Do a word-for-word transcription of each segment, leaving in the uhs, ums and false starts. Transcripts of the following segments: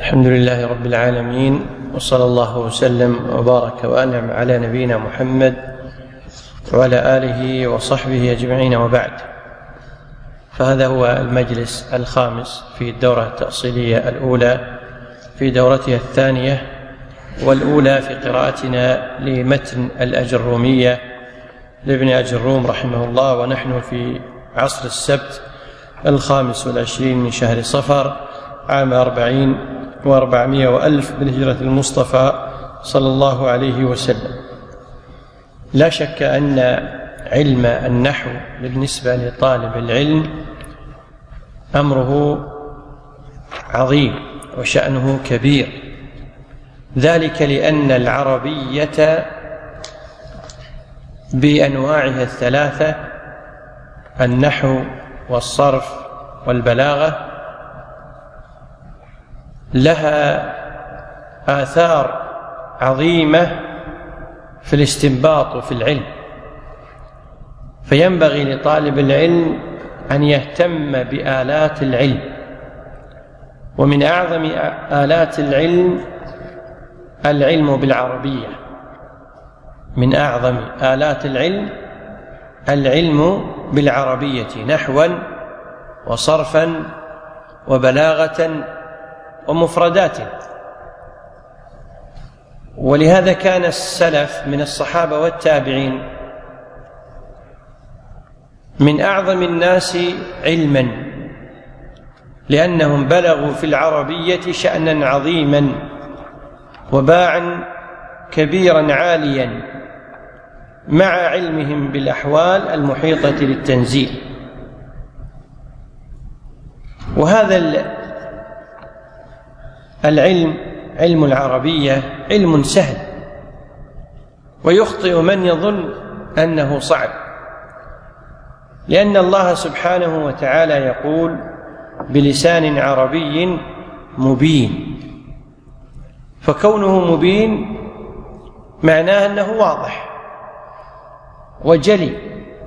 الحمد لله رب العالمين، وصلى الله وسلم وبارك وأنعم على نبينا محمد وعلى آله وصحبه أجمعين، وبعد. فهذا هو المجلس الخامس في الدورة التأصيلية الأولى في دورتها الثانية، والأولى في قراءتنا لمتن الأجرومية لابن أجروم رحمه الله، ونحن في عصر السبت الخامس والعشرين من شهر صفر عام أربعين وأربعمائة وألف بالهجرة المصطفى صلى الله عليه وسلم. لا شك أن علم النحو بالنسبة لطالب العلم أمره عظيم وشأنه كبير، ذلك لأن العربية بأنواعها الثلاثة، النحو والصرف والبلاغة، لها آثار عظيمة في الاستنباط وفي العلم، فينبغي لطالب العلم أن يهتم بآلات العلم. ومن أعظم آلات العلم العلم بالعربية، من أعظم آلات العلم العلم بالعربية نحوا وصرفا وبلاغة ومفردات. ولهذا كان السلف من الصحابة والتابعين من أعظم الناس علما، لأنهم بلغوا في العربية شأنا عظيما وباعا كبيرا عاليا، مع علمهم بالأحوال المحيطة للتنزيل. وهذا العلم، علم العربية، علم سهل، ويخطئ من يظن أنه صعب، لأن الله سبحانه وتعالى يقول بلسان عربي مبين، فكونه مبين معناه أنه واضح وجلي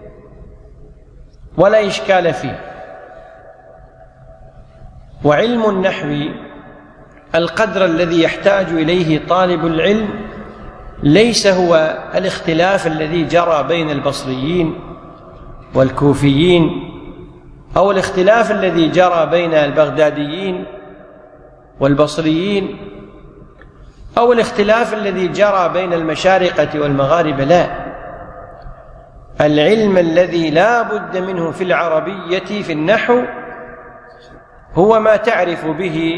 ولا إشكال فيه. وعلم النحو القدر الذي يحتاج إليه طالب العلم ليس هو الاختلاف الذي جرى بين البصريين والكوفيين، أو الاختلاف الذي جرى بين البغداديين والبصريين، أو الاختلاف الذي جرى بين المشارقة والمغاربة. لا، العلم الذي لا بد منه في العربية في النحو هو ما تعرف به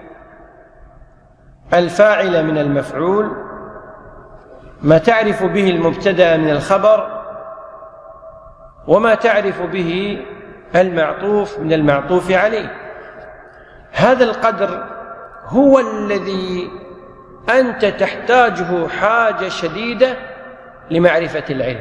الفاعل من المفعول، ما تعرف به المبتدأ من الخبر، وما تعرف به المعطوف من المعطوف عليه. هذا القدر هو الذي أنت تحتاجه حاجة شديدة لمعرفة العلم.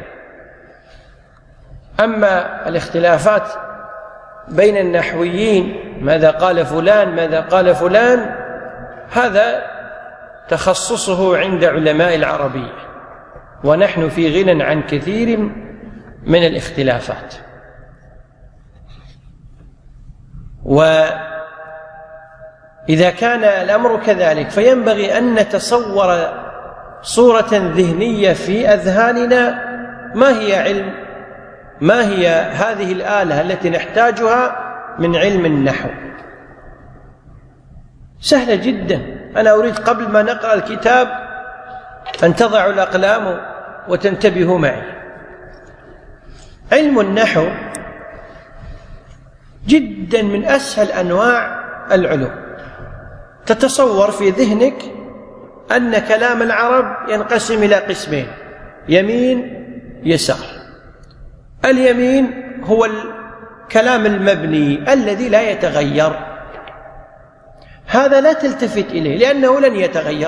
أما الاختلافات بين النحويين، ماذا قال فلان ماذا قال فلان، هذا تخصصه عند علماء العربية، ونحن في غنى عن كثير من الاختلافات. وإذا كان الأمر كذلك فينبغي أن نتصور صورة ذهنية في أذهاننا ما هي علم ما هي هذه الآلة التي نحتاجها من علم النحو. سهلة جدا. أنا أريد قبل ما نقرأ الكتاب أن تضعوا الأقلام وتنتبهوا معي. علم النحو جدا من أسهل أنواع العلوم. تتصور في ذهنك أن كلام العرب ينقسم إلى قسمين: يمين يسار. اليمين هو الكلام المبني الذي لا يتغير، هذا لا تلتفت إليه لأنه لن يتغير.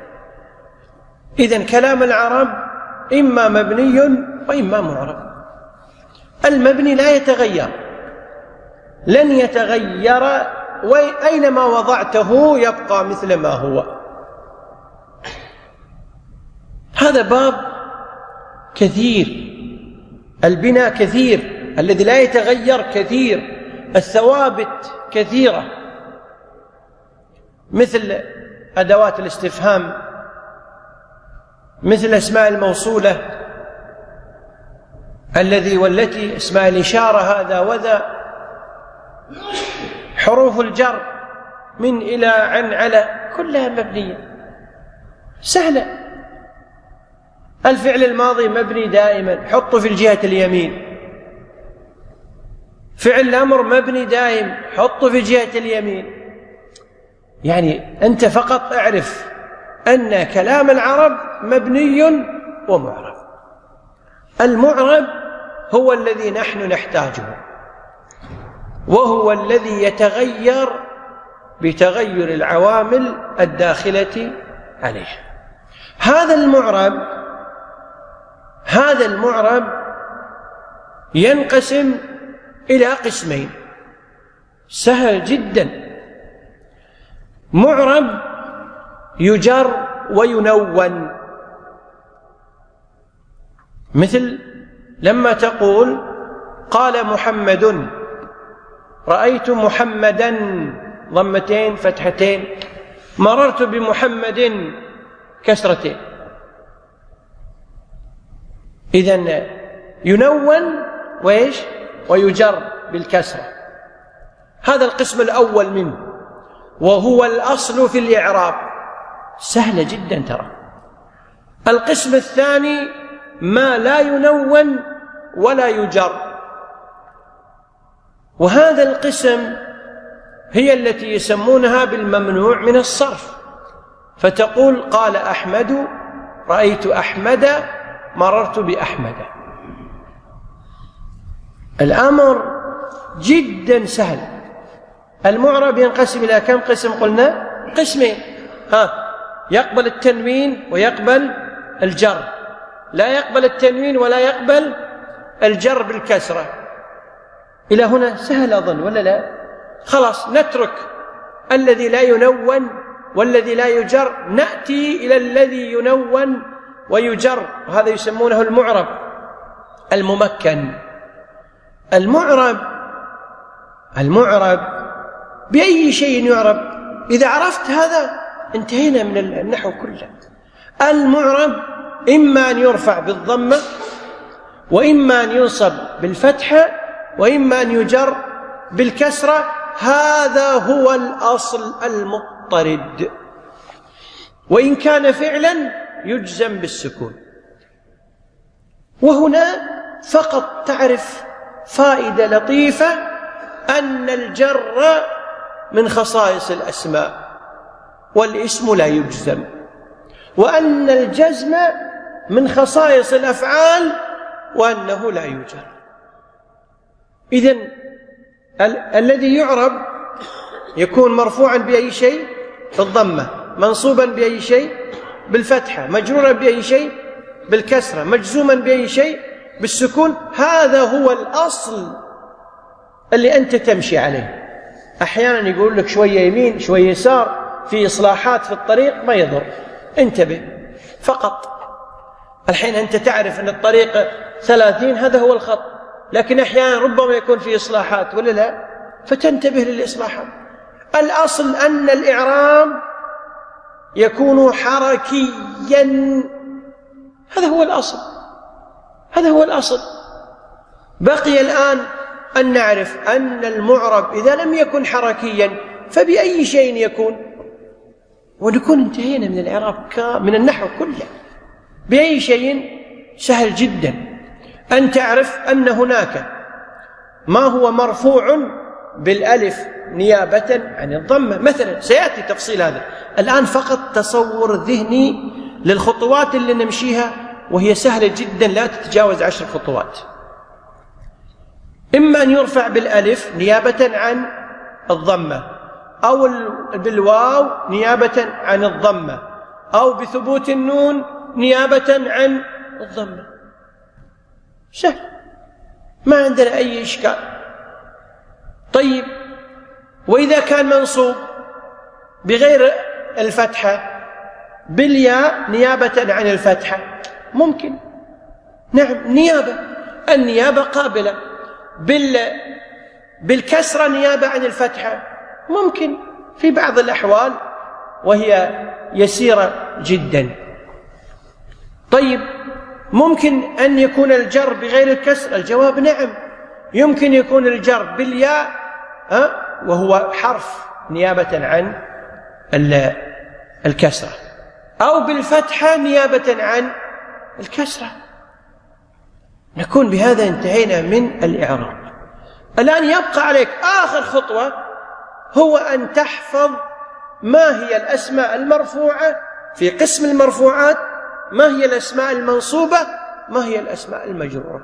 إذن كلام العرب إما مبني وإما معرب. المبني لا يتغير، لن يتغير، وأينما وضعته يبقى مثل ما هو. هذا باب كثير، البناء كثير، الذي لا يتغير كثير، الثوابت كثيرة. مثل أدوات الاستفهام، مثل أسماء الموصولة الذي والتي، اسماء الإشارة هذا وذا، حروف الجر من إلى عن على كلها مبنية سهلة. الفعل الماضي مبني دائما، حطه في الجهة اليمين. فعل الأمر مبني دائم، حطه في جهة اليمين. يعني أنت فقط اعرف أن كلام العرب مبني ومعرب. المعرب هو الذي نحن نحتاجه، وهو الذي يتغير بتغير العوامل الداخلة عليه. هذا المعرب هذا المعرب ينقسم إلى قسمين سهل جدا: معرب يجر وينون، مثل لما تقول قال محمد، رأيت محمدا، ضمتين فتحتين، مررت بمحمد، كسرتين. إذن ينون وإيش ويجر بالكسرة. هذا القسم الأول منه، وهو الأصل في الإعراب، سهلة جدا ترى. القسم الثاني ما لا ينون ولا يجر، وهذا القسم هي التي يسمونها بالممنوع من الصرف. فتقول قال أحمد، رأيت أحمد، مررت بأحمد. الأمر جدا سهل. المعرب ينقسم إلى كم قسم قلنا؟ قسمين. ها يقبل التنوين ويقبل الجر، لا يقبل التنوين ولا يقبل الجر بالكسرة. إلى هنا سهل أظن ولا لا؟ خلاص نترك الذي لا ينون والذي لا يجر، نأتي إلى الذي ينون ويجر، وهذا يسمونه المعرب الممكن. المعرب المعرب بأي شيء يعرب. إذا عرفت هذا انتهينا من النحو كله. المعرب إما أن يرفع بالضمة، وإما أن ينصب بالفتحة، وإما أن يجر بالكسرة. هذا هو الأصل المضطرد. وإن كان فعلا يجزم بالسكون. وهنا فقط تعرف فائدة لطيفة، أن الجر من خصائص الأسماء والاسم لا يجزم، وأن الجزم من خصائص الأفعال وأنه لا يجر. إذن ال- الذي يعرب يكون مرفوعا بأي شيء؟ بالضمة. منصوبا بأي شيء؟ بالفتحة. مجرورا بأي شيء؟ بالكسرة. مجزوما بأي شيء؟ بالسكون. هذا هو الأصل اللي أنت تمشي عليه. أحيانا يقول لك شوية يمين شوية يسار، في إصلاحات في الطريق، ما يضر، انتبه فقط. الحين أنت تعرف أن الطريق ثلاثين هذا هو الخط، لكن أحيانا ربما يكون في إصلاحات ولا لا، فتنتبه للإصلاحات. الأصل أن الإعراب يكون حركيا، هذا هو الأصل، هذا هو الأصل. بقي الآن أن نعرف أن المعرب إذا لم يكن حركيا فبأي شيء يكون، ونكون انتهينا من الإعراب من النحو كله. بأي شيء؟ سهل جدا أن تعرف أن هناك ما هو مرفوع بالألف نيابة عن الضمة مثلا. سيأتي تفصيل هذا الآن، فقط تصور ذهني للخطوات اللي نمشيها، وهي سهلة جدا لا تتجاوز عشر خطوات. إما أن يرفع بالألف نيابة عن الضمة، أو بالواو نيابة عن الضمة، أو بثبوت النون نيابة عن الضمة. سهل، ما عندنا أي إشكال. طيب، وإذا كان منصوب بغير الفتحة بالياء نيابة عن الفتحة، ممكن، نعم، نيابة. النيابة قابلة. بال بالكسرة نيابة عن الفتحة، ممكن في بعض الأحوال وهي يسيرة جدا. طيب ممكن أن يكون الجر بغير الكسر؟ الجواب نعم، يمكن يكون الجر بالياء ها وهو حرف نيابة عن الكسرة، أو بالفتحة نيابة عن الكسرة. نكون بهذا انتهينا من الإعراب. الآن يبقى عليك آخر خطوة، هو أن تحفظ ما هي الأسماء المرفوعة في قسم المرفوعات، ما هي الأسماء المنصوبة، ما هي الأسماء المجرورة.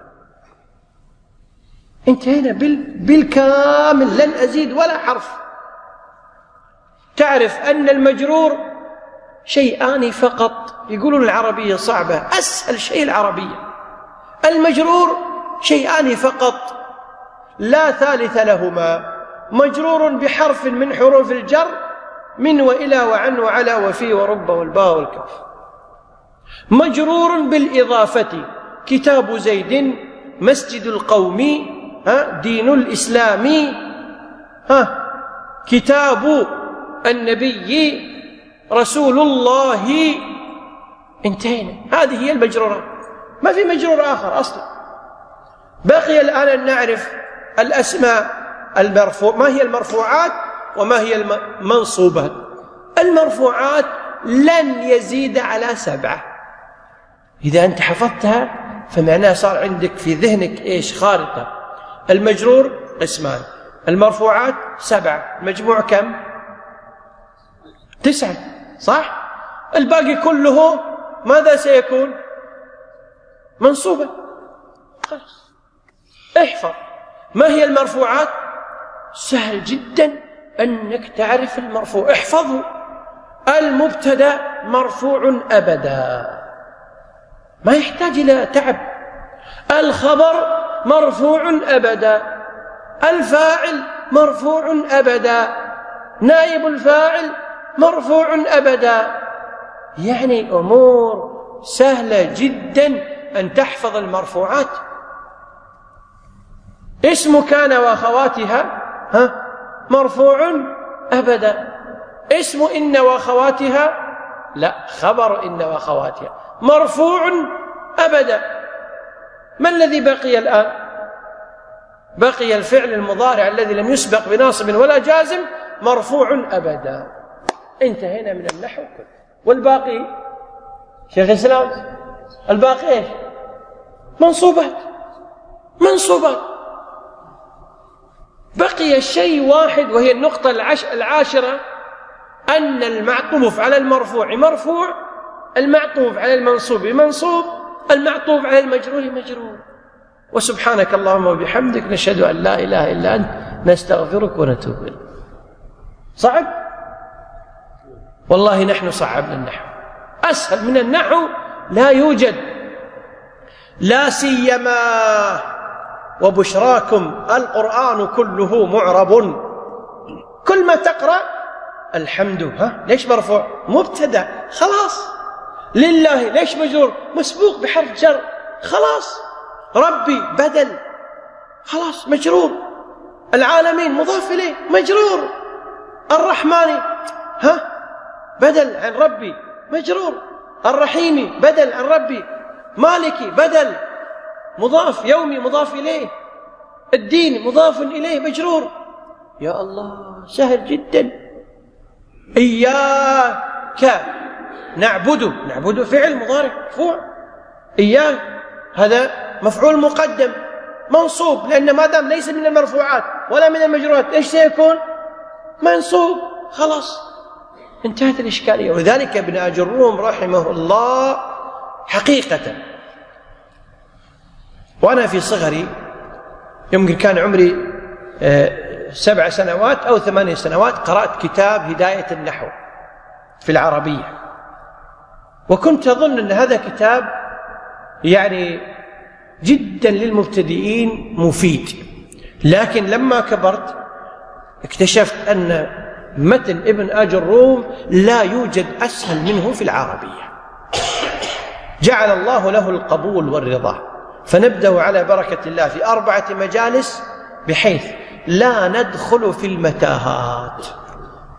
انتهينا بالكامل، لن أزيد ولا حرف. تعرف أن المجرور شيئان فقط، يقولون العربية صعبة، أسهل شيء العربية. المجرور شيئان فقط لا ثالث لهما، مجرور بحرف من حروف الجر، من وإلى وعن وعلى وفي ورب والباء والكاف. مجرور بالإضافة، كتاب زيد، مسجد القوم، ها دين الإسلام، ها كتاب النبي رسول الله. انتهينا، هذه هي المجرورات، ما في مجرور آخر أصلا. بقي الآن أن نعرف الأسماء المرفوع، ما هي المرفوعات وما هي المنصوبات. المرفوعات لن يزيد على سبعة. إذا أنت حفظتها فمعناه صار عندك في ذهنك إيش؟ خارطة. المجرور قسمان، المرفوعات سبعة، مجموع كم؟ تسعة، صح؟ الباقي كله ماذا سيكون؟ منصوبة. خلاص احفظ. ما هي المرفوعات؟ سهل جدا أنك تعرف المرفوع، احفظه. المبتدأ مرفوع أبدا، ما يحتاج إلى تعب. الخبر مرفوع أبدا، الفاعل مرفوع أبدا، نائب الفاعل مرفوع أبدا. يعني أمور سهلة جدا أن تحفظ المرفوعات. اسم كان وأخواتها ها مرفوع أبدا. اسم إن وأخواتها لا، خبر إن وأخواتها مرفوع أبدا. ما الذي بقي الآن؟ بقي الفعل المضارع الذي لم يسبق بناصب ولا جازم، مرفوع أبدا. انتهينا من النحو كله. والباقي شيخ الإسلام، الباقي إيش؟ منصوبات، منصوبات. بقي الشيء واحد، وهي النقطة العش... العاشرة، أن المعطوف على المرفوع مرفوع، المعطوف على المنصوب منصوب، المعطوف على المجرور مجرور. وسبحانك اللهم وبحمدك، نشهد أن لا إله إلا أنت، نستغفرك ونتوب إليك. صعب؟ والله نحن صعبنا النحو. أسهل من النحو لا يوجد، لا سيما وبشراكم القرآن كله معرب. كل ما تقرأ الحمد، ها ليش مرفوع؟ مبتدأ، خلاص. لله ليش مجرور؟ مسبوق بحرف جر، خلاص. ربي بدل، خلاص مجرور. العالمين مضاف إليه مجرور. الرحمن ها بدل عن ربي مجرور. الرحيم بدل عن ربي. مالكي بدل مضاف، يومي مضاف إليه. الدين مضاف إليه مجرور. يا الله سهل جدا. إياك نعبد، نعبد فعل مضارع مرفوع. إياك هذا مفعول مقدم منصوب، لأن ما دام ليس من المرفوعات ولا من المجرورات إيش سيكون؟ منصوب. خلاص انتهت الإشكالية. ولذلك ابن أجروم رحمه الله حقيقة، وأنا في صغري يمكن كان عمري سبع سنوات أو ثمانية سنوات، قرأت كتاب هداية النحو في العربية، وكنت أظن أن هذا كتاب يعني جدا للمبتدئين مفيد. لكن لما كبرت اكتشفت أن متن ابن أجروم لا يوجد أسهل منه في العربية. جعل الله له القبول والرضا. فنبدأ على بركة الله في أربعة مجالس، بحيث لا ندخل في المتاهات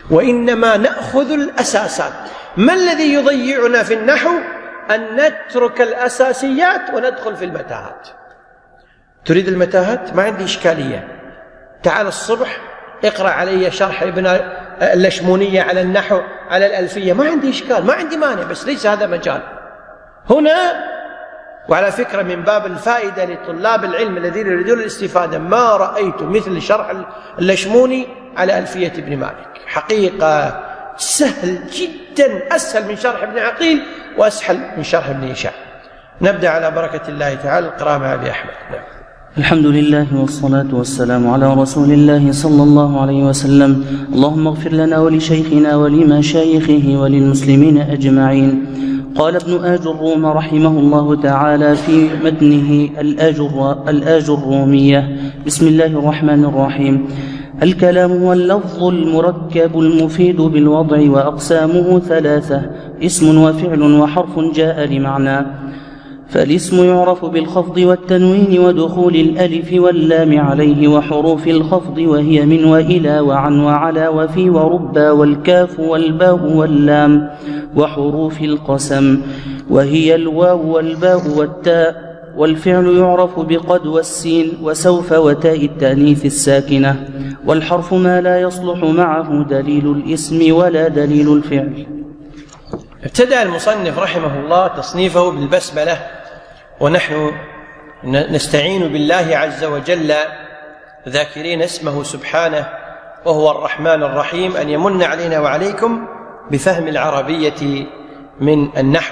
وإنما نأخذ الأساسات. ما الذي يضيعنا في النحو؟ أن نترك الأساسيات وندخل في المتاهات. تريد المتاهات؟ ما عندي إشكالية، تعال الصبح اقرأ علي شرح ابن اللشمونية على النحو على الألفية، ما عندي إشكال، ما عندي مانع، بس ليس هذا مجال هنا. وعلى فكرة من باب الفائدة لطلاب العلم الذين يريدون الاستفادة، ما رأيت مثل شرح اللشموني على ألفية ابن مالك، حقيقة سهل جدا، أسهل من شرح ابن عقيل وأسهل من شرح ابن هشام. نبدأ على بركة الله تعالى القراءة مع أبي أحمد. نعم. الحمد لله والصلاة والسلام على رسول الله صلى الله عليه وسلم. اللهم اغفر لنا ولشيخنا ولمشايخه وللمسلمين أجمعين. قال ابن آج الروم رحمه الله تعالى في متنه الآج الرومية: بسم الله الرحمن الرحيم. الكلام هو اللفظ المركب المفيد بالوضع، وأقسامه ثلاثة: اسم وفعل وحرف جاء لمعنى. فالاسم يعرف بالخفض والتنوين ودخول الألف واللام عليه، وحروف الخفض وهي من وإلى وعن وعلى وفي وربا والكاف والباء واللام، وحروف القسم وهي الواو والباء والتاء. والفعل يعرف بقد والسين وسوف وتاء التأنيث الساكنة. والحرف ما لا يصلح معه دليل الاسم ولا دليل الفعل. ابتدأ المصنف رحمه الله تصنيفه بالبسملة، ونحن نستعين بالله عز وجل ذاكرين اسمه سبحانه وهو الرحمن الرحيم أن يمن علينا وعليكم بفهم العربية من النحو.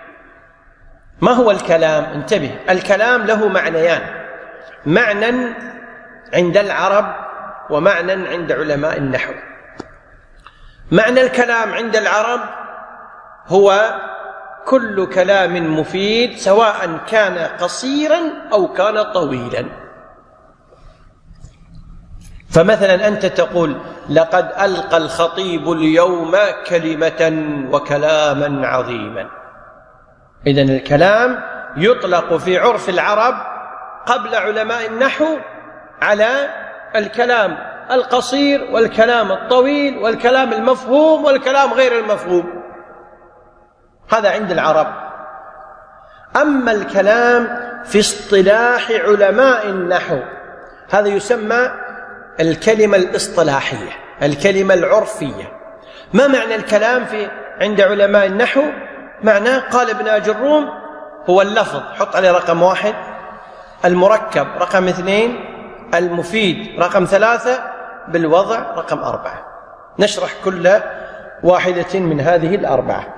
ما هو الكلام؟ انتبه، الكلام له معنيان: معنى عند العرب ومعنى عند علماء النحو. معنى الكلام عند العرب هو كل كلام مفيد سواء كان قصيرا أو كان طويلا. فمثلا أنت تقول: لقد ألقى الخطيب اليوم كلمة وكلاما عظيما. إذن الكلام يطلق في عرف العرب قبل علماء النحو على الكلام القصير والكلام الطويل والكلام المفهوم والكلام غير المفهوم، هذا عند العرب. أما الكلام في اصطلاح علماء النحو هذا يسمى الكلمة الاصطلاحية، الكلمة العرفية. ما معنى الكلام في عند علماء النحو؟ معناه قال ابن آج الروم هو اللفظ، حط عليه رقم واحد، المركب رقم اثنين، المفيد رقم ثلاثة، بالوضع رقم أربعة. نشرح كل واحدة من هذه الأربعة.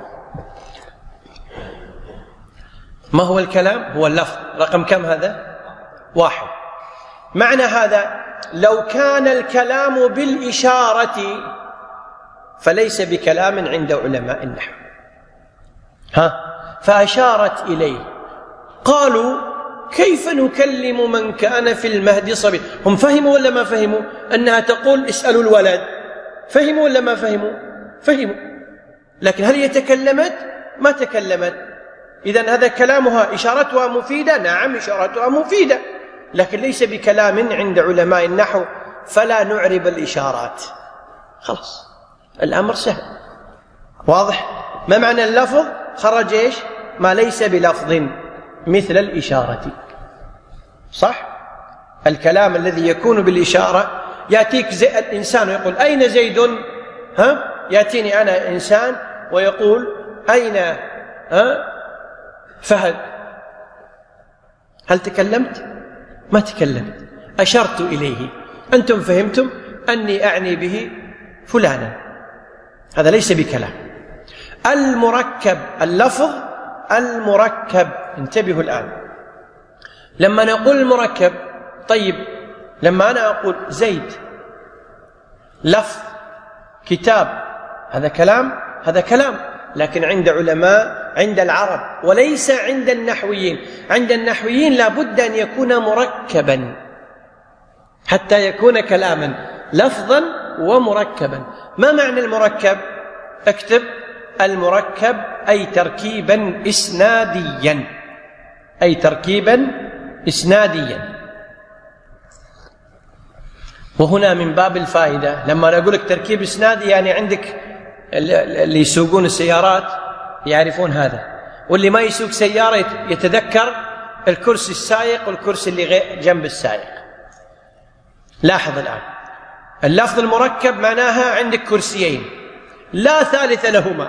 ما هو الكلام؟ هو اللفظ رقم كم هذا؟ واحد. معنى هذا: لو كان الكلام بالإشارة فليس بكلام عند علماء النحو. ها فأشارت إليه، قالوا: كيف نكلم من كان في المهد صبيا؟ هم فهموا ولا ما فهموا أنها تقول اسألوا الولد؟ فهموا ولا ما فهموا؟ فهموا. لكن هل هي تكلمت؟ ما تكلمت. إذن هذا كلامها إشارتها مفيدة؟ نعم إشارتها مفيدة، لكن ليس بكلام عند علماء النحو، فلا نعرب الإشارات. خلاص الأمر سهل واضح. ما معنى اللفظ؟ خرج إيش؟ ما ليس بلفظ مثل الإشارة. صح؟ الكلام الذي يكون بالإشارة، يأتيك زي الإنسان ويقول: أين زيد؟ ها؟ يأتيني أنا إنسان ويقول: أين ها فهد؟ هل تكلمت؟ ما تكلمت، أشرت إليه، أنتم فهمتم أني أعني به فلانا. هذا ليس بكلام. المركب، اللفظ المركب، انتبهوا الآن. لما نقول المركب، طيب لما أنا أقول زيد، لفظ، كتاب، هذا كلام، هذا كلام، لكن عند علماء عند العرب وليس عند النحويين. عند النحويين لا بد أن يكون مركبا حتى يكون كلاما، لفظا ومركبا. ما معنى المركب؟ اكتب: المركب أي تركيبا إسناديا، أي تركيبا إسناديا. وهنا من باب الفائدة لما أقول لك تركيب إسنادي، يعني عندك اللي يسوقون السيارات يعرفون هذا، واللي ما يسوق سيارة يتذكر الكرسي السائق والكرسي اللي جنب السائق. لاحظ الآن اللفظ المركب معناها عندك كرسيين لا ثالث لهما،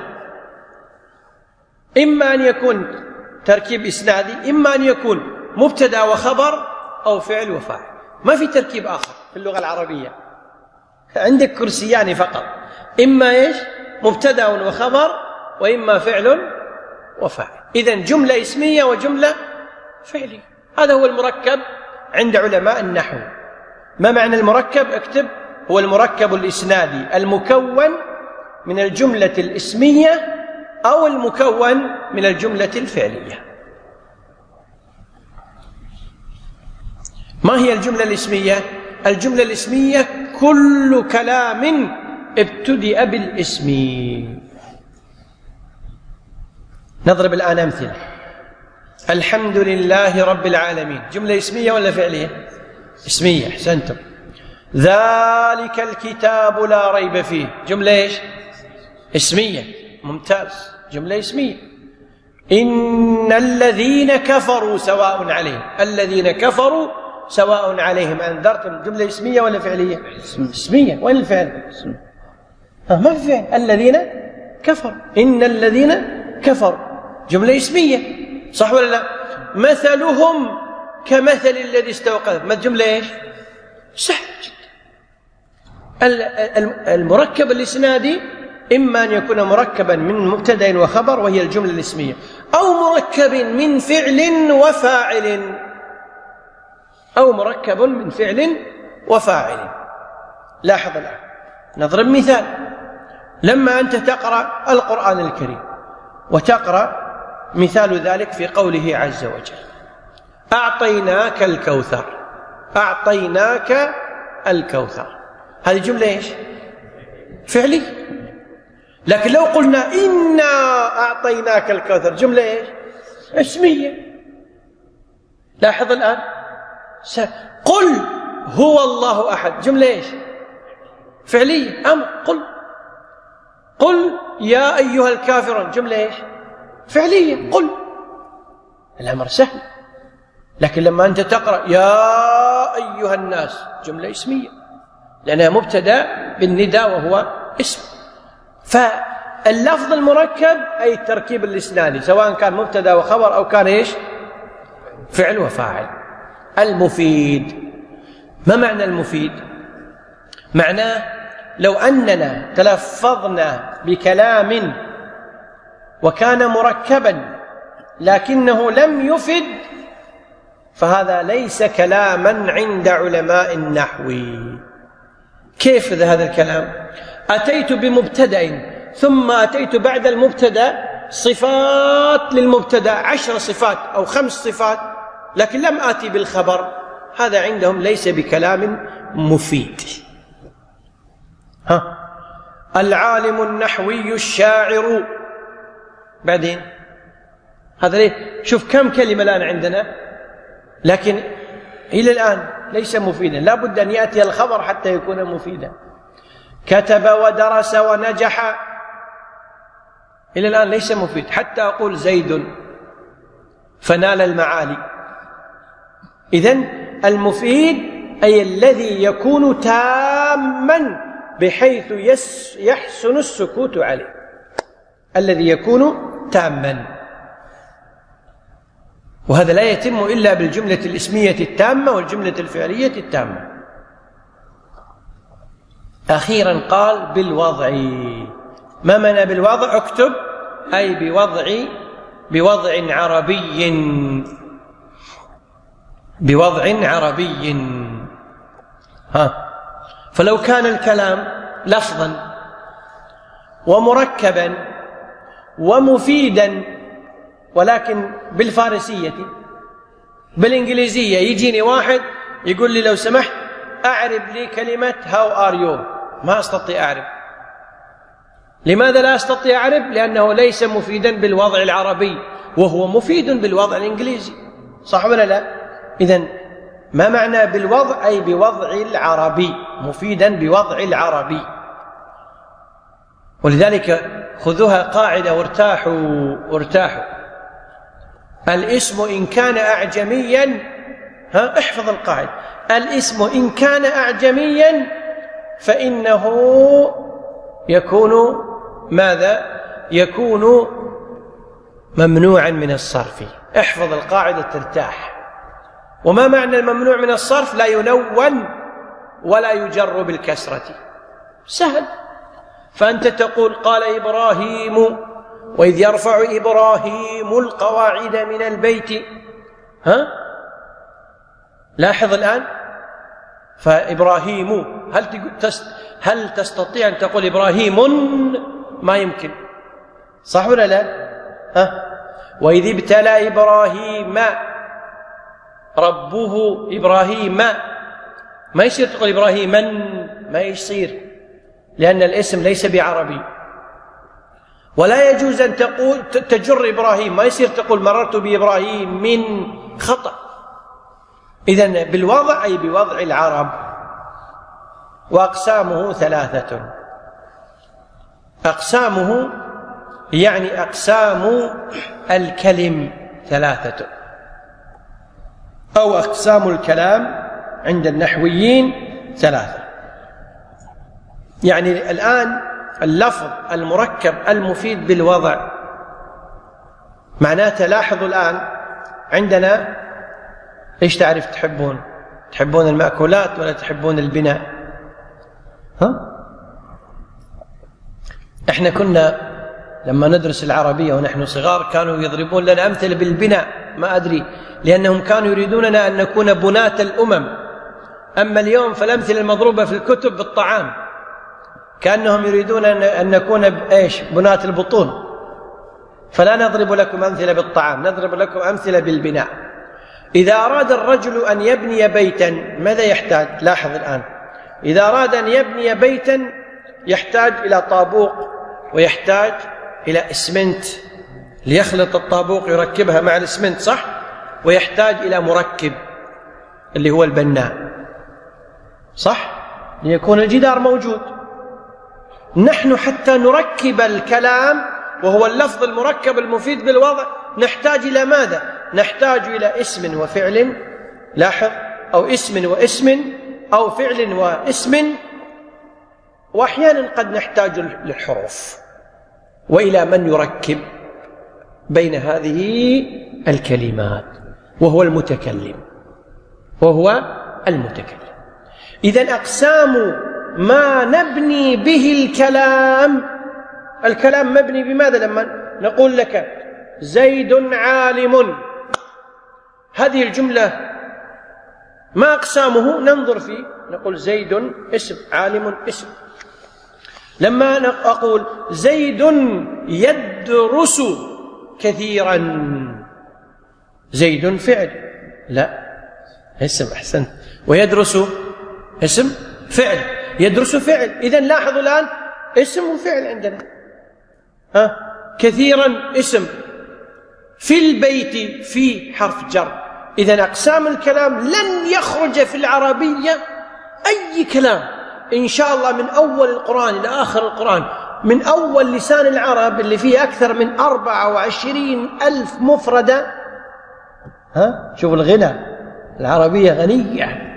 إما أن يكون تركيب إسنادي، إما أن يكون مبتدأ وخبر أو فعل وفاعل، ما في تركيب آخر في اللغة العربية، عندك كرسيان فقط، إما إيش مبتدأ وخبر وإما فعل وفاعل. إذن جملة اسمية وجملة فعلية، هذا هو المركب عند علماء النحو. ما معنى المركب؟ اكتب: هو المركب الإسنادي المكون من الجملة الاسمية أو المكون من الجملة الفعلية. ما هي الجملة الاسمية؟ الجملة الاسمية كل كلام ابتدأ بالاسم. نضرب الآن أمثلة. الحمد لله رب العالمين، جملة اسمية ولا فعلية؟ اسمية، أحسنتم. ذلك الكتاب لا ريب فيه، جملة إيش؟ اسمية، ممتاز، جملة اسمية. إن الذين كفروا سواء عليهم، الذين كفروا سواء عليهم أنذرتم، جملة اسمية ولا فعلية؟ اسمية. وين الفعل؟ ها ما في فعل. الذين كفروا، إن الذين كفروا، جملة اسمية، صح ولا لا؟ مثلهم كمثل الذي استوقظ، ما الجملة إيش؟ سهل جدا. المركب الإسنادي إما أن يكون مركبا من مبتدأ وخبر وهي الجملة الاسمية، أو مركب من فعل وفاعل، أو مركب من فعل وفاعل. لاحظ الآن، نضرب مثال. لما أنت تقرأ القرآن الكريم وتقرأ مثال ذلك في قوله عز وجل: أعطيناك الكوثر، أعطيناك الكوثر، هذه جملة إيش؟ فعلي. لكن لو قلنا إنا أعطيناك الكوثر، جملة إيش؟ اسمية. لاحظ الآن، قل هو الله أحد، جملة إيش؟ فعلية، أمر، قل. قل يا أيها الكافرون، جملة إيش؟ فعلية، قل. الأمر سهل. لكن لما أنت تقرأ يا أيها الناس، جملة اسمية لأنها مبتدأ بالنداء وهو اسم. فاللفظ المركب أي التركيب الإسنادي، سواء كان مبتدأ وخبر أو كان إيش؟ فعل وفاعل. المفيد، ما معنى المفيد؟ معناه لو أننا تلفظنا بكلام وكان مركبا لكنه لم يفد، فهذا ليس كلاما عند علماء النحو. كيف هذا الكلام؟ أتيت بمبتدأ ثم أتيت بعد المبتدأ صفات للمبتدأ، عشر صفات أو خمس صفات، لكن لم آتي بالخبر، هذا عندهم ليس بكلام مفيد. ها، العالم النحوي الشاعر، بعدين هذا ليه؟ شوف كم كلمة الآن عندنا، لكن إلى الآن ليس مفيدا، لا بد أن يأتي الخبر حتى يكون مفيدا. كتب ودرس ونجح، إلى الآن ليس مفيد، حتى أقول زيد فنال المعالي. إذن المفيد أي الذي يكون تاما بحيث يحسن السكوت عليه، الذي يكون تاما، وهذا لا يتم إلا بالجملة الاسمية التامة والجملة الفعلية التامة. أخيرا قال بالوضع. ما معنى بالوضع؟ اكتب: أي بوضع بوضع عربي، بوضع عربي. ها، فلو كان الكلام لفظا ومركبا ومفيدا ولكن بالفارسية بالإنجليزية، يجيني واحد يقول لي لو سمحت أعرب لي كلمة how are you، ما أستطيع أعرب. لماذا لا أستطيع أعرب؟ لأنه ليس مفيدا بالوضع العربي، وهو مفيد بالوضع الإنجليزي، صح ولا لا؟ إذن ما معنى بالوضع؟ أي بوضع العربي، مفيدا بوضع العربي. ولذلك خذوها قاعدة وارتاحوا وارتاحوا. الاسم إن كان أعجميا، ها احفظ القاعدة، الاسم إن كان أعجميا فإنه يكون ماذا؟ يكون ممنوعا من الصرف. احفظ القاعدة ترتاح. وما معنى الممنوع من الصرف؟ لا ينون ولا يجر بالكسرة. سهل. فأنت تقول قال إبراهيم وإذ يرفع إبراهيم القواعد من البيت. ها؟ لاحظ الآن، فإبراهيم هل هل تستطيع أن تقول إبراهيم؟ ما يمكن، صح ولا لا؟ ها؟ وإذ ابتلى إبراهيم ربه إبراهيم، ما يصير تقول إبراهيما، ما يصير، لأن الاسم ليس بعربي. ولا يجوز أن تقول تجر إبراهيم، ما يصير تقول مررت بإبراهيم، من خطأ. إذن بالوضع أي بوضع العرب. وأقسامه ثلاثة. أقسامه يعني أقسام الكلم ثلاثة، أو أقسام الكلام عند النحويين ثلاثة. يعني الآن اللفظ المركب المفيد بالوضع معناته، لاحظوا الآن عندنا إيش تعرف تحبون؟ تحبون المأكولات ولا تحبون البناء؟ ها؟ إحنا كنا لما ندرس العربية ونحن صغار كانوا يضربون لنا أمثلة بالبناء، ما أدري، لأنهم كانوا يريدوننا أن نكون بناة الأمم. أما اليوم فالأمثلة المضروبة في الكتب بالطعام، كأنهم يريدون أن نكون إيش؟ بناة البطون. فلا نضرب لكم أمثلة بالطعام، نضرب لكم أمثلة بالبناء. إذا أراد الرجل أن يبني بيتا ماذا يحتاج؟ لاحظ الآن، إذا أراد أن يبني بيتا يحتاج إلى طابوق، ويحتاج إلى إسمنت ليخلط الطابوق يركبها مع الإسمنت، صح؟ ويحتاج إلى مركب اللي هو البناء، صح؟ ليكون الجدار موجود. نحن حتى نركب الكلام وهو اللفظ المركب المفيد بالوضع نحتاج إلى ماذا؟ نحتاج إلى اسم وفعل، لاحظ، أو اسم واسم، أو فعل واسم، وأحيانا قد نحتاج للحروف، وإلى من يركب بين هذه الكلمات وهو المتكلم، وهو المتكلم. إذن أقسام ما نبني به الكلام، الكلام مبني بماذا؟ لما نقول لك زيد عالم، هذه الجملة ما أقسامه؟ ننظر فيه، نقول زيد اسم، عالم اسم. لما أقول زيد يدرس كثيرا، زيد فعل، لا اسم، أحسنت. ويدرس اسم فعل، يدرس فعل. إذن لاحظوا الآن اسم وفعل عندنا. ها؟ كثيرا اسم، في البيت في حرف جر. إذن أقسام الكلام لن يخرج في العربية أي كلام إن شاء الله من أول القرآن إلى آخر القرآن، من أول لسان العرب اللي فيه أكثر من أربعة وعشرين ألف مفردة. ها؟ شوف الغنى، العربية غنية.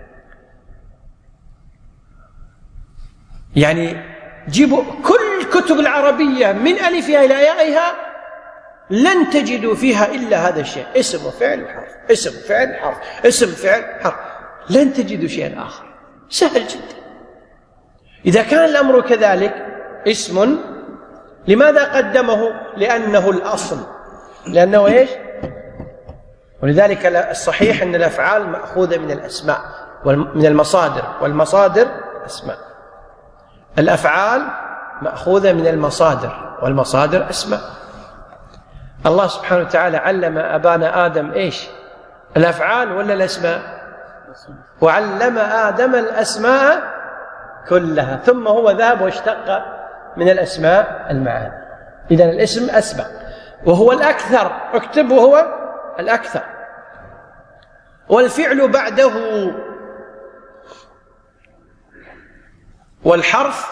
يعني جيبوا كل كتب العربية من ألفها إلى يائها لن تجدوا فيها إلا هذا الشيء، اسم وفعل حرف، اسم فعل حرف، اسم فعل حرف، لن تجدوا شيئا آخر. سهل جدا. إذا كان الأمر كذلك، اسم لماذا قدمه؟ لأنه الأصل، لأنه إيش؟ ولذلك الصحيح أن الأفعال مأخوذة من الأسماء، من المصادر، والمصادر أسماء. الأفعال مأخوذة من المصادر، والمصادر أسماء. الله سبحانه وتعالى علم أبانا آدم إيش؟ الأفعال ولا الأسماء؟ وعلم آدم الأسماء كلها، ثم هو ذهب واشتق من الأسماء المعاني. إذن الاسم أسماء، وهو الأكثر، اكتب، وهو الأكثر. والفعل بعده، والحرف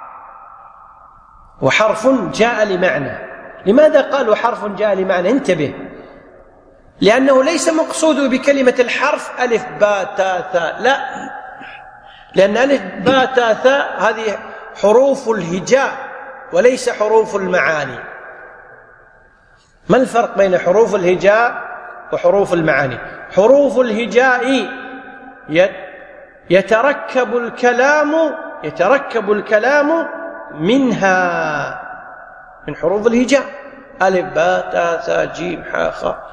وحرف جاء لمعنى. لماذا قالوا حرف جاء لمعنى؟ انتبه، لأنه ليس مقصود بكلمة الحرف ألف باء تاء ثاء، لا، لأن ألف باء تاء ثاء هذه حروف الهجاء وليس حروف المعاني. ما الفرق بين حروف الهجاء وحروف المعاني؟ حروف الهجاء يتركب الكلام يتركب الكلام منها، من حروف الهجاء، ألف باء تاء ثاء جيم حاء خاء.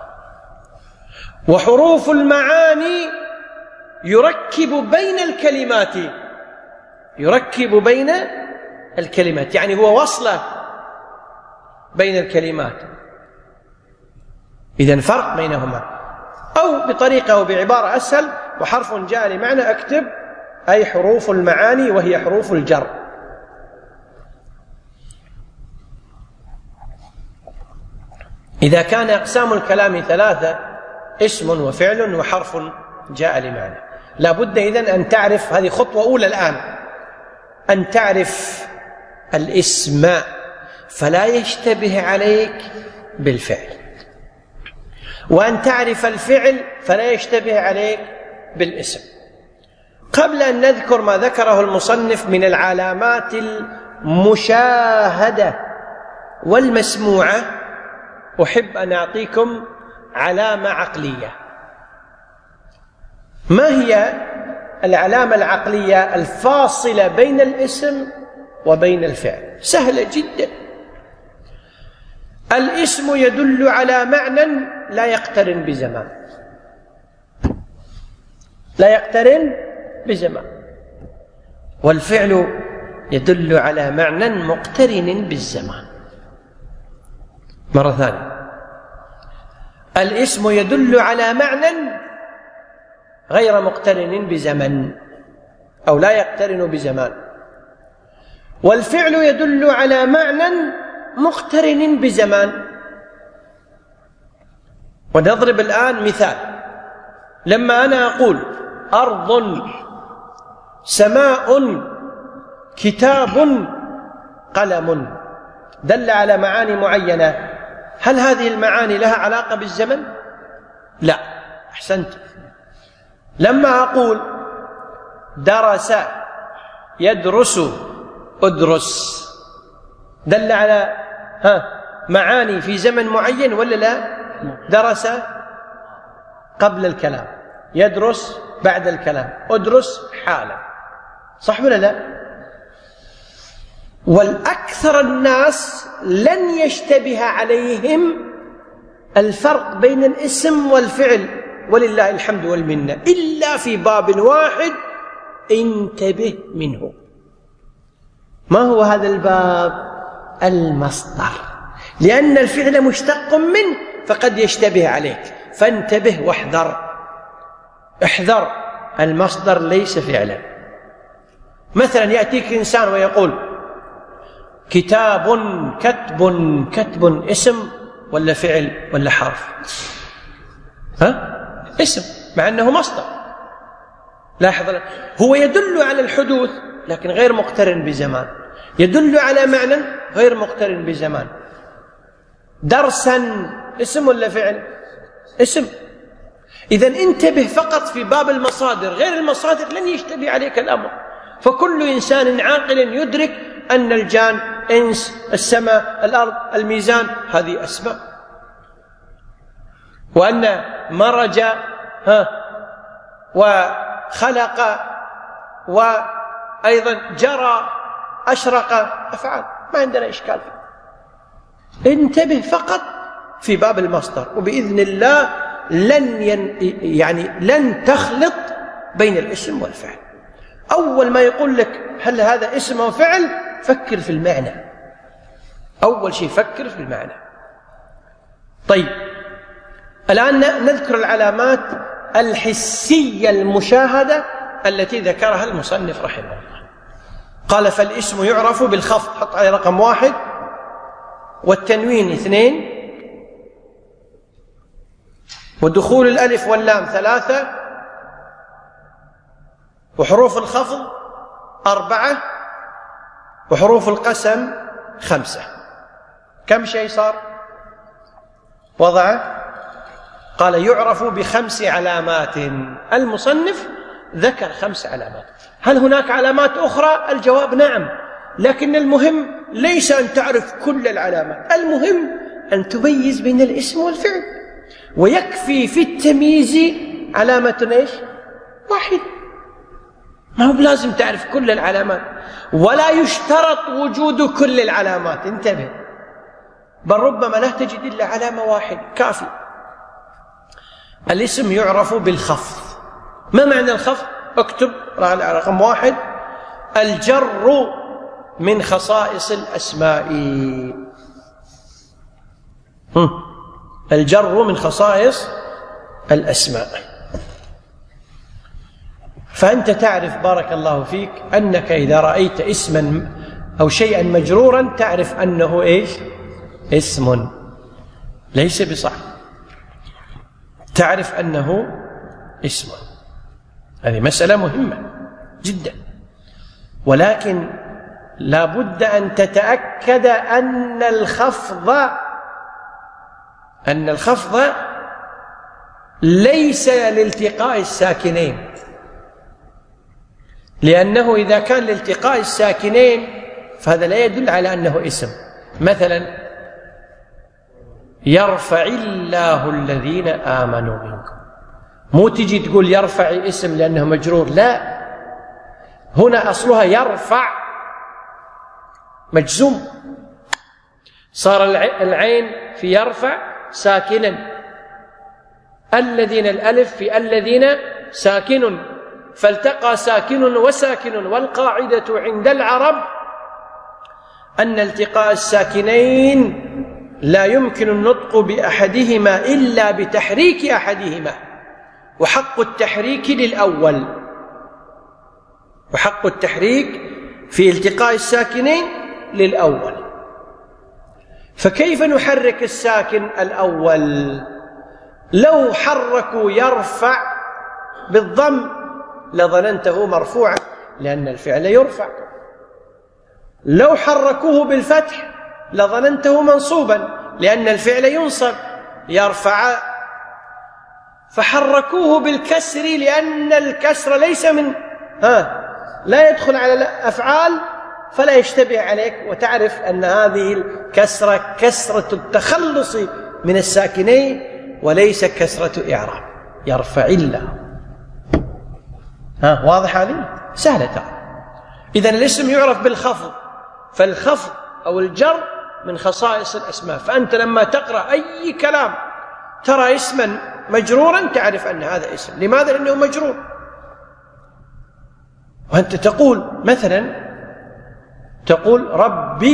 وحروف المعاني يركب بين الكلمات يركب بين الكلمات يعني هو وصلة بين الكلمات. إذن فرق بينهما. أو بطريقة أو بعبارة أسهل، وحرف جاء لمعنى أكتب أي حروف المعاني وهي حروف الجر. إذا كان أقسام الكلام ثلاثة، اسم وفعل وحرف جاء لمعنى، لا بد إذن أن تعرف، هذه خطوة أولى الآن، أن تعرف الاسم فلا يشتبه عليك بالفعل، وأن تعرف الفعل فلا يشتبه عليك بالاسم. قبل أن نذكر ما ذكره المصنف من العلامات المشاهدة والمسموعة، أحب أن أعطيكم علامة عقلية. ما هي العلامة العقلية الفاصلة بين الاسم وبين الفعل؟ سهلة جدا. الاسم يدل على معنى لا يقترن بزمان، لا يقترن بزمان. والفعل يدل على معنى مقترن بالزمان. مرة ثانية، الاسم يدل على معنى غير مقترن بزمن أو لا يقترن بزمان، والفعل يدل على معنى مقترن بزمان. ونضرب الآن مثال. لما أنا أقول أرض، سماء، كتاب، قلم، دل على معاني معينة. هل هذه المعاني لها علاقة بالزمن؟ لا. أحسنت. لما أقول درس، يدرس، أدرس، دل على ها معاني في زمن معين ولا لا؟ درس قبل الكلام، يدرس بعد الكلام، أدرس حالا، صح ولا لا؟ والأكثر الناس لن يشتبه عليهم الفرق بين الاسم والفعل، ولله الحمد والمنة، إلا في باب واحد انتبه منه. ما هو هذا الباب؟ المصدر، لأن الفعل مشتق منه فقد يشتبه عليك، فانتبه واحذر. احذر، المصدر ليس فعلا. مثلا يأتيك إنسان ويقول كتاب، كتب، كتب اسم ولا فعل ولا حرف؟ ها؟ اسم، مع أنه مصدر. لاحظ، هو يدل على الحدوث لكن غير مقترن بزمان، يدل على معنى غير مقترن بزمان. درسا اسم ولا فعل؟ اسم. إذن انتبه فقط في باب المصادر، غير المصادر لن يشتبه عليك الأمر. فكل إنسان عاقل يدرك أن الجان، إنس، السماء، الأرض، الميزان، هذه أسماء. وأن مرج ها وخلق وأيضا جرى أشرق أفعال، ما عندنا إشكال. انتبه فقط في باب المصدر، وبإذن الله لن ين يعني لن تخلط بين الاسم والفعل. أول ما يقول لك هل هذا اسم أو فعل، فكر في المعنى. أول شيء فكر في المعنى. طيب، الآن نذكر العلامات الحسية المشاهدة التي ذكرها المصنف رحمه الله. قال فالاسم يعرف بالخفض، حط عليه رقم واحد، والتنوين اثنين، ودخول الألف واللام ثلاثة، وحروف الخفض أربعة، وحروف القسم خمسة. كم شيء صار؟ وضعه قال يعرف بخمس علامات. المصنف ذكر خمس علامات. هل هناك علامات أخرى؟ الجواب نعم، لكن المهم ليس أن تعرف كل العلامات، المهم أن تميز بين الاسم والفعل، ويكفي في التمييز علامة إيش؟ واحد، ما هو لازم تعرف كل العلامات، ولا يشترط وجود كل العلامات، انتبه، بل ربما لا تجد إلا علامة واحدة كافي. الاسم يعرف بالخفض. ما معنى الخفض؟ اكتب رقم واحد: الجر من خصائص الأسماء. الجر من خصائص الأسماء. فأنت تعرف بارك الله فيك أنك إذا رأيت اسما أو شيئا مجرورا تعرف أنه إيش؟ اسم، ليس بصح، تعرف أنه اسم. هذه مسألة مهمة جدا، ولكن لا بد أن تتأكد أن الخفض أن الخفض ليس لالتقاء الساكنين، لأنه إذا كان لالتقاء الساكنين فهذا لا يدل على أنه اسم. مثلا يرفع الله الذين آمنوا منكم، مو تجي تقول يرفع اسم لأنه مجرور، لا، هنا أصلها يرفع مجزوم، صار العين في يرفع ساكنا، الذين الألف في الذين ساكن، فالتقى ساكن وساكن. والقاعدة عند العرب أن التقاء الساكنين لا يمكن النطق بأحدهما إلا بتحريك أحدهما، وحق التحريك للأول، وحق التحريك في التقاء الساكنين للأول. فكيف نحرك الساكن الأول؟ لو حركوا يرفع بالضم لظننته مرفوعا لأن الفعل يرفع، لو حركوه بالفتح لظننته منصوبا لأن الفعل ينصب يرفع، فحركوه بالكسر لأن الكسر ليس من ها لا يدخل على الأفعال فلا يشتبه عليك، وتعرف أن هذه الكسرة كسرة التخلص من الساكنين وليس كسرة إعراب. يرفع الله، ها واضح هذه؟ سهلة. إذن الاسم يعرف بالخفض، فالخفض أو الجر من خصائص الأسماء. فأنت لما تقرأ أي كلام ترى اسما مجرورا تعرف أن هذا اسم. لماذا؟ لأنه مجرور. وأنت تقول مثلا تقول رب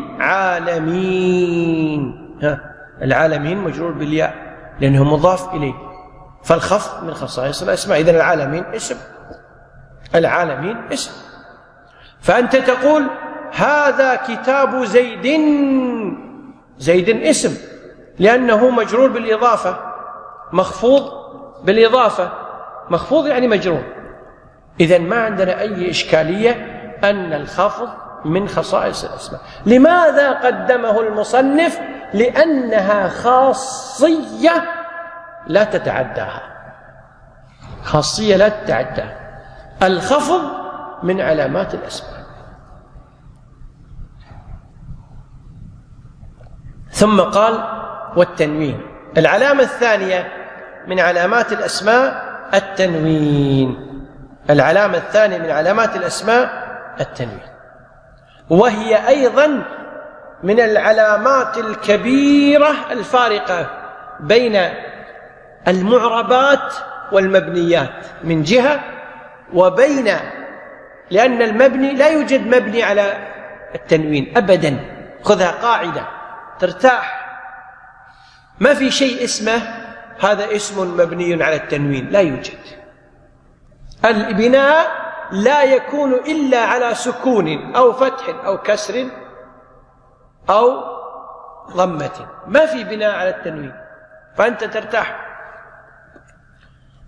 العالمين، ها العالمين مجرور بالياء لأنه مضاف إليه، فالخفض من خصائص الأسماء. إذن العالمين اسم، العالمين اسم. فأنت تقول هذا كتاب زيد، زيد اسم لأنه مجرور بالإضافة، مخفوض بالإضافة، مخفوض يعني مجرور. إذن ما عندنا أي إشكالية أن الخفض من خصائص الأسماء. لماذا قدمه المصنف؟ لأنها خاصية لا تتعداها، خاصية لا تتعداها. الخفض من علامات الأسماء. ثم قال والتنوين. العلامة الثانية من علامات الأسماء التنوين. العلامة الثانية من علامات الأسماء التنوين، وهي أيضا من العلامات الكبيرة الفارقة بين المعربات والمبنيات من جهة، وبين لأن المبني لا يوجد مبني على التنوين أبدا. خذها قاعدة ترتاح، ما في شيء اسمه هذا اسم مبني على التنوين، لا يوجد. البناء لا يكون إلا على سكون أو فتح أو كسر أو ضمة، ما في بناء على التنوين، فأنت ترتاح.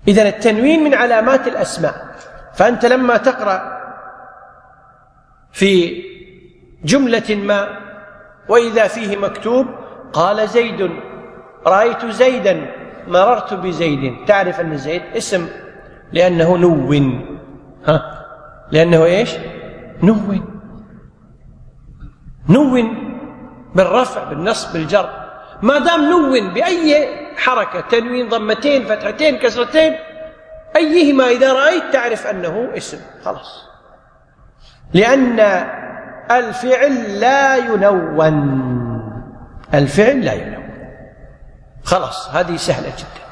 إذن التنوين من علامات الأسماء. فأنت لما تقرأ في جملة ما وإذا فيه مكتوب قال زيد، رأيت زيدا، مررت بزيد، تعرف أن زيد اسم لأنه نون. ها لأنه إيش؟ نون. نون بالرفع بالنصب بالجر. ما دام نون بأي حركة، تنوين، ضمتين، فتحتين، كسرتين، أيهما إذا رأيت تعرف أنه اسم، خلاص. لأن الفعل لا ينون، الفعل لا ينون، خلاص، هذه سهلة جدا.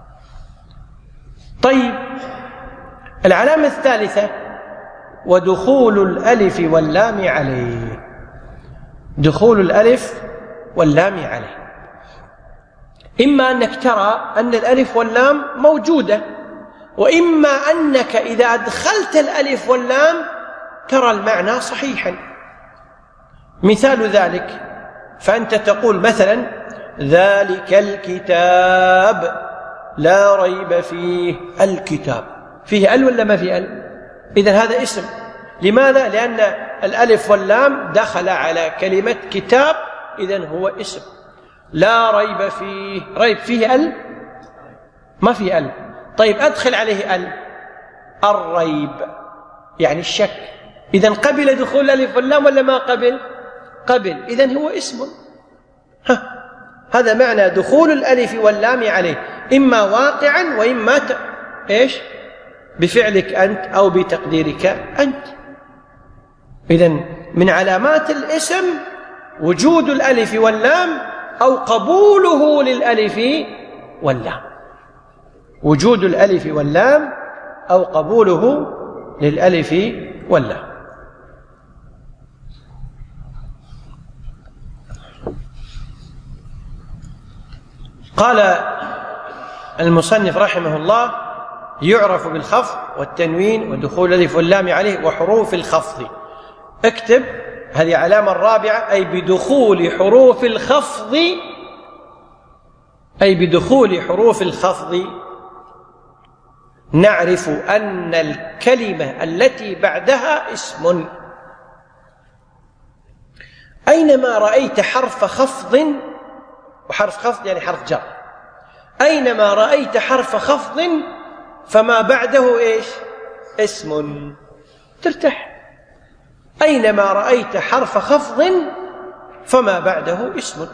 طيب العلامة الثالثة ودخول الألف واللام عليه. دخول الألف واللام عليه، إما أنك ترى أن الألف واللام موجودة، وإما أنك إذا أدخلت الألف واللام ترى المعنى صحيحا. مثال ذلك، فأنت تقول مثلا ذلك الكتاب لا ريب فيه. الكتاب فيه ال ولا ما فيه ال؟ إذن هذا اسم. لماذا؟ لأن الألف واللام دخل على كلمة كتاب، إذن هو اسم. لا ريب فيه، ريب فيه ال؟ ما فيه ال. طيب أدخل عليه ال، الريب يعني الشك، إذن قبل دخول الألف واللام ولا ما قبل؟ قبل، إذن هو اسم. ها. هذا معنى دخول الألف واللام عليه، إما واقعا وإما ت... إيش؟ بفعلك أنت أو بتقديرك أنت. إذن من علامات الاسم وجود الألف واللام أو قبوله للألف واللام. وجود الألف واللام أو قبوله للألف واللام. قال المصنف رحمه الله يعرف بالخفض والتنوين ودخول الألف واللام عليه وحروف الخفض. اكتب هذه علامة الرابعة، أي بدخول حروف الخفض، أي بدخول حروف الخفض نعرف أن الكلمة التي بعدها اسم. أينما رأيت حرف خفض، وحرف خفض يعني حرف جر، أينما رأيت حرف خفض فما بعده إيش؟ اسم، ترتاح. أينما رأيت حرف خفض فما بعده اسم.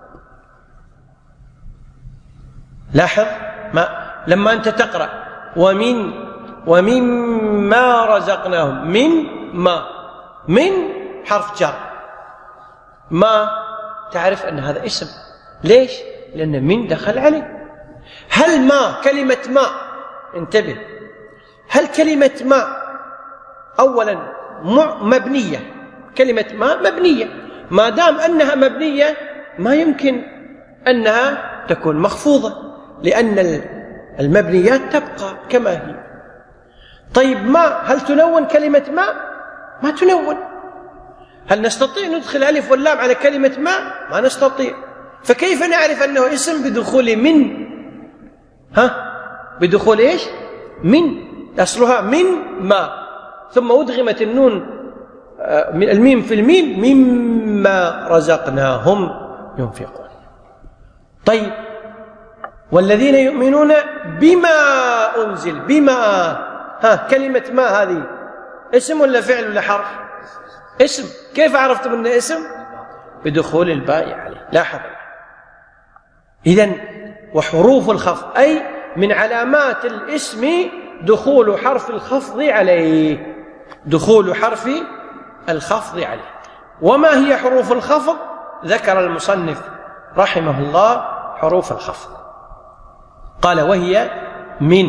لاحظ ما لما أنت تقرأ ومن ومما رزقناهم، من ما من حرف جر، ما تعرف أن هذا اسم. ليش؟ لأن من دخل عليه. هل ما كلمة ما، انتبه، هل كلمة ما أولا مبنية؟ كلمة ما مبنية، ما دام أنها مبنية ما يمكن أنها تكون مخفوضة، لأن المبنيات تبقى كما هي. طيب ما هل تنون كلمة ما؟ ما تنون. هل نستطيع ندخل ألف واللام على كلمة ما؟ ما نستطيع. فكيف نعرف أنه اسم؟ بدخول من. ها؟ بدخول إيش؟ من. أصلها من ما، ثم أدغمت النون الميم في الميم، مما رزقناهم ينفقون. طيب والذين يؤمنون بما أنزل، بما، ها كلمة ما هذه اسم ولا فعل ولا حرف؟ اسم. كيف عرفتم أنه اسم؟ بدخول الباء عليه. لاحظ. إذن وحروف الخفض أي من علامات الاسم دخول حرف الخفض عليه، دخول حرف الخفض عليه. وما هي حروف الخفض؟ ذكر المصنف رحمه الله حروف الخفض، قال وهي من.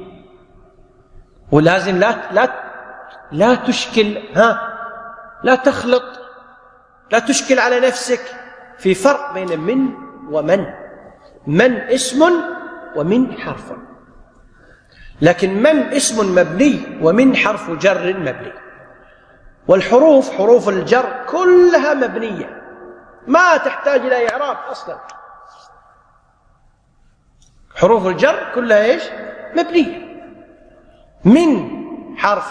ولازم لا لا لا تشكل، ها لا تخلط، لا تشكل على نفسك في فرق بين من ومن. من اسم ومن حرف، لكن من اسم مبني ومن حرف جر مبني. والحروف حروف الجر كلها مبنية، ما تحتاج إلى إعراب أصلا. حروف الجر كلها إيش؟ مبنية. من حرف.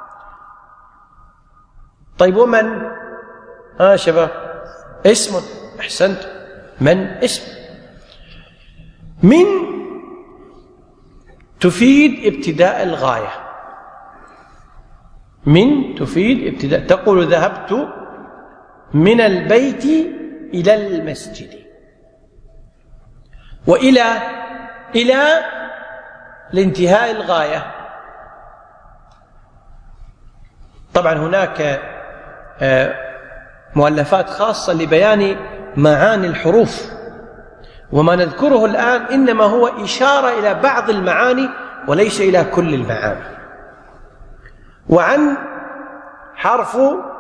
طيب ومن؟ ها شباب، اسم. أحسنت، من اسم. من تفيد ابتداء الغاية. من تفيد ابتداء. تقول ذهبت من البيت إلى المسجد. وإلى إلى لانتهاء الغاية. طبعا هناك مؤلفات خاصة لبيان معاني الحروف، وما نذكره الآن إنما هو إشارة إلى بعض المعاني وليس إلى كل المعاني. وعن حرف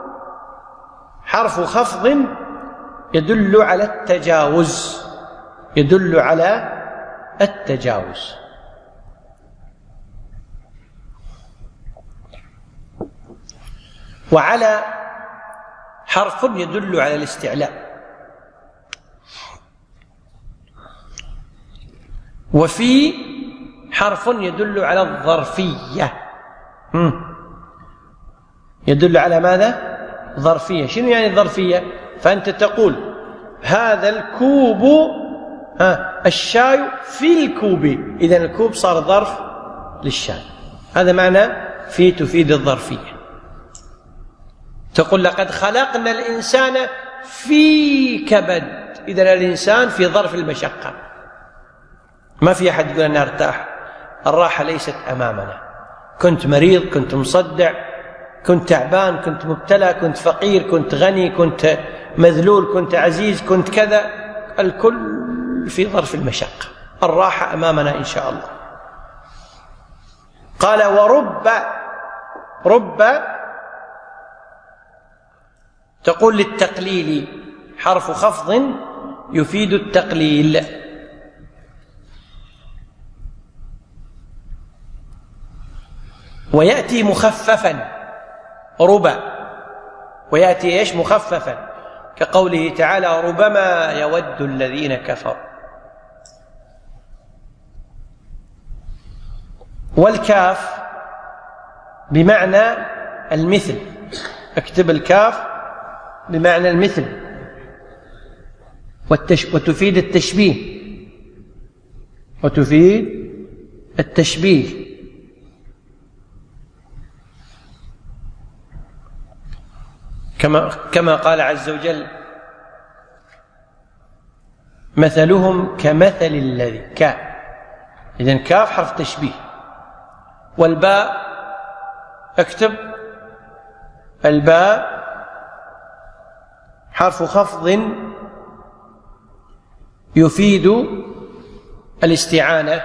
حرف خفض يدل على التجاوز، يدل على التجاوز. وعلى حرف يدل على الاستعلاء. وفي حرف يدل على الظرفية. يدل على ماذا؟ ظرفية. شنو يعني الظرفية؟ فأنت تقول هذا الكوب، ها الشاي في الكوب، إذن الكوب صار ظرف للشاي. هذا معنى في تفيد الظرفية. تقول لقد خلقنا الإنسان في كبد، إذن الإنسان في ظرف المشقة. ما في أحد يقول أنا ارتاح. الراحة ليست أمامنا. كنت مريض، كنت مصدع، كنت تعبان، كنت مبتلى، كنت فقير، كنت غني، كنت مذلول، كنت عزيز، كنت كذا، الكل في ظرف المشقة. الراحة أمامنا إن شاء الله. قال ورب. رب تقول للتقليل، حرف خفض يفيد التقليل. ويأتي مخففا. ربا ويأتي إيش؟ مخففا، كقوله تعالى ربما يود الذين كفروا. والكاف بمعنى المثل. اكتب الكاف بمعنى المثل، والتش... وتفيد التشبيه. وتفيد التشبيه. كما كما قال عز وجل مثلهم كمثل الذي. كاف، إذن كاف حرف تشبيه. والباء اكتب الباء حرف خفض يفيد الاستعانة.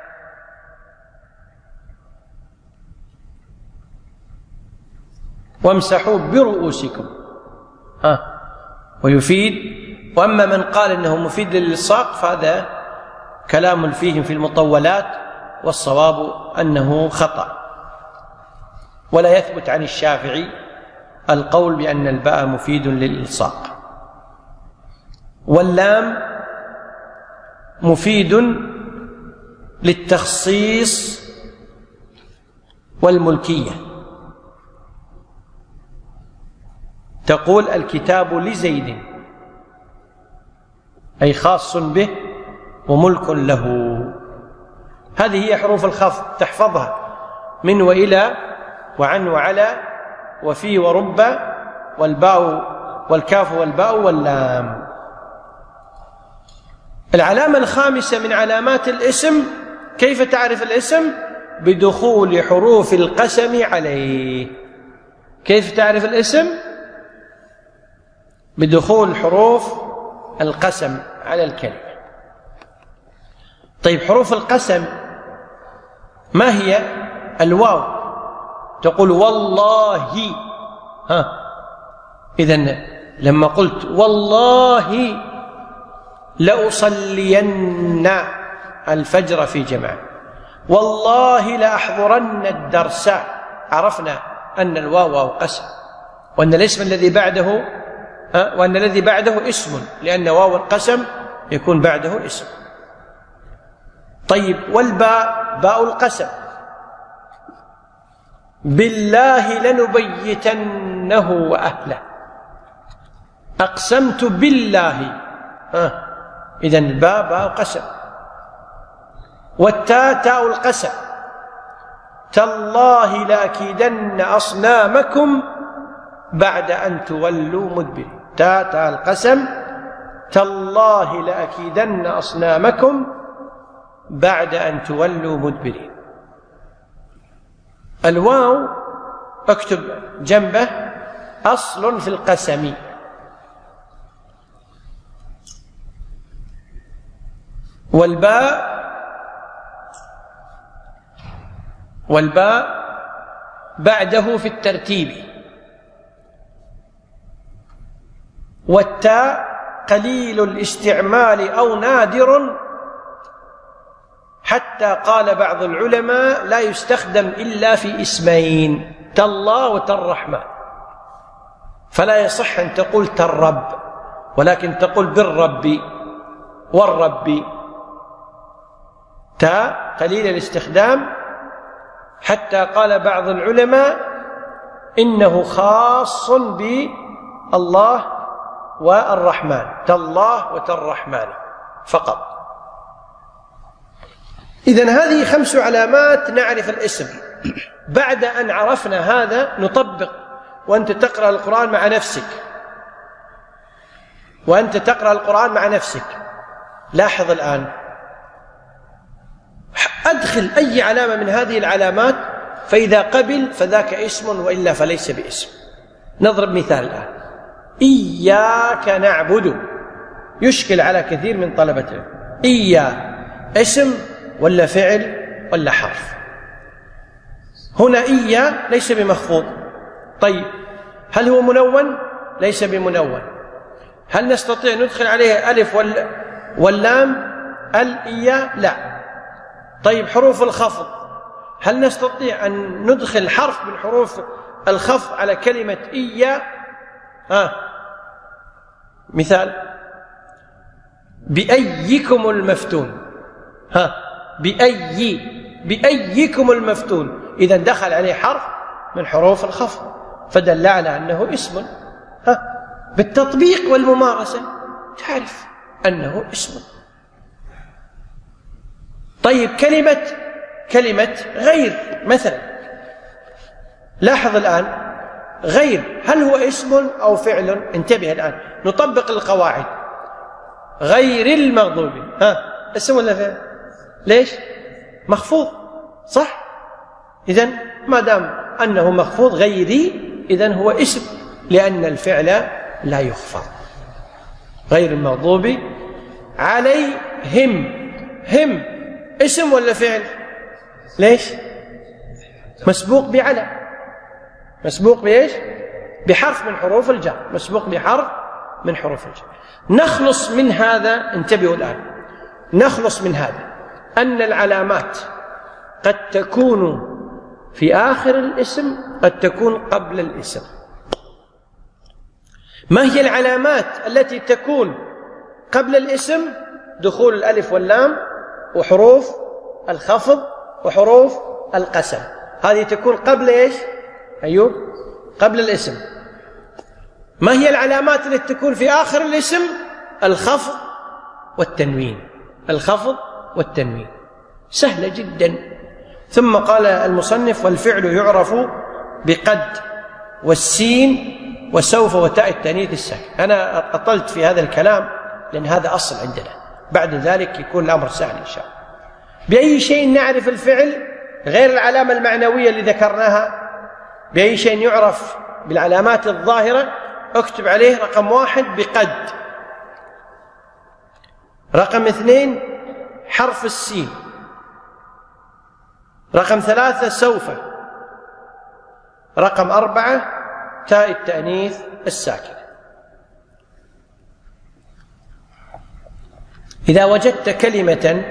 وامسحوا برؤوسكم، ها ويفيد. وأما من قال إنه مفيد للإلصاق فهذا كلام فيهم في المطولات، والصواب أنه خطأ. ولا يثبت عن الشافعي القول بأن الباء مفيد للإلصاق. واللام مفيد للتخصيص والملكية. تقول الكتاب لزيد، أي خاص به وملك له. هذه هي حروف الخفض، تحفظها: من وإلى وعن وعلى وفي ورب والباء والكاف والباء واللام. العلامة الخامسة من علامات الاسم، كيف تعرف الاسم؟ بدخول حروف القسم عليه. كيف تعرف الاسم؟ بدخول حروف القسم على الكلمة. طيب حروف القسم ما هي؟ الواو، تقول والله، ها إذن لما قلت والله لأصلين الفجر في جماعة، والله لأحضرن الدرس، عرفنا أن الواو واو قسم، وأن الاسم الذي بعده أه؟ وأن الذي بعده اسم، لأن واو القسم يكون بعده اسم. طيب والباء باء القسم، بالله لنبيتنه وأهله، أقسمت بالله، ها إذن الباء باء قسم. والتاء تاء القسم، تالله لأكيدن أصنامكم بعد أن تولوا مدبرين، تاء تاء القسم، تالله لأكيدن أصنامكم بعد أن تولوا مدبرين. الواو اكتب جنبه أصل في القسم. والباء والباء بعده في الترتيب. والتاء قليل الاستعمال أو نادر، حتى قال بعض العلماء لا يستخدم إلا في اسمين، تالله وتالرحمن، فلا يصح أن تقول تالرب، ولكن تقول بالرب والرب. تاء قليل الاستخدام، حتى قال بعض العلماء إنه خاص بالله والرحمن، تالله وتالرحمن فقط. إذن هذه خمس علامات نعرف الاسم. بعد أن عرفنا هذا نطبق، وأنت تقرأ القرآن مع نفسك، وأنت تقرأ القرآن مع نفسك لاحظ الآن، أدخل أي علامة من هذه العلامات، فإذا قبل فذاك اسم، وإلا فليس باسم. نضرب مثال الآن، إياك نعبد، يشكل على كثير من طلبته، إيا اسم ولا فعل ولا حرف؟ هنا إيا ليس بمخفوض، طيب هل هو منون؟ ليس بمنون. هل نستطيع ندخل عليه ألف واللام الإيا؟ لا. طيب حروف الخفض، هل نستطيع أن ندخل حرف من حروف الخفض على كلمة إيا؟ ها مثال، بأيكم المفتون، ها بأي بأيكم المفتون، إذا دخل عليه حرف من حروف الخفض، فدل على أنه اسم. ها بالتطبيق والممارسة تعرف أنه اسم. طيب كلمة كلمة غير مثلا، لاحظ الآن غير، هل هو اسم أو فعل؟ انتبه الآن، نطبق القواعد. غير المغضوب، ها اسم ولا فعل؟ ليش؟ مخفوض، صح؟ إذن ما دام أنه مخفوض غيري، إذن هو اسم، لأن الفعل لا يخفض. غير المغضوب عليهم، هم اسم ولا فعل؟ ليش؟ مسبوق بعلى، مسبوق بإيش؟ بحرف من حروف الجر، مسبوق بحرف من حروف الجر. نخلص من هذا، انتبهوا الآن، نخلص من هذا أن العلامات قد تكون في آخر الاسم، قد تكون قبل الاسم. ما هي العلامات التي تكون قبل الاسم؟ دخول الألف واللام وحروف الخفض وحروف القسم، هذه تكون قبل إيش؟ أيوب قبل الاسم. ما هي العلامات التي تكون في آخر الاسم؟ الخفض والتنوين، الخفض والتنوين، سهلة جدا. ثم قال المصنف: والفعل يعرف بقد والسين وسوف وتاء التانيث الساكن. أنا أطلت في هذا الكلام لأن هذا أصل عندنا، بعد ذلك يكون الأمر سهل إن شاء الله. بأي شيء نعرف الفعل غير العلامة المعنوية اللي ذكرناها؟ بأي شيء يعرف بالعلامات الظاهرة؟ اكتب عليه رقم واحد بقد، رقم اثنين حرف السين، رقم ثلاثة سوف، رقم أربعة تاء التأنيث الساكن. إذا وجدت كلمة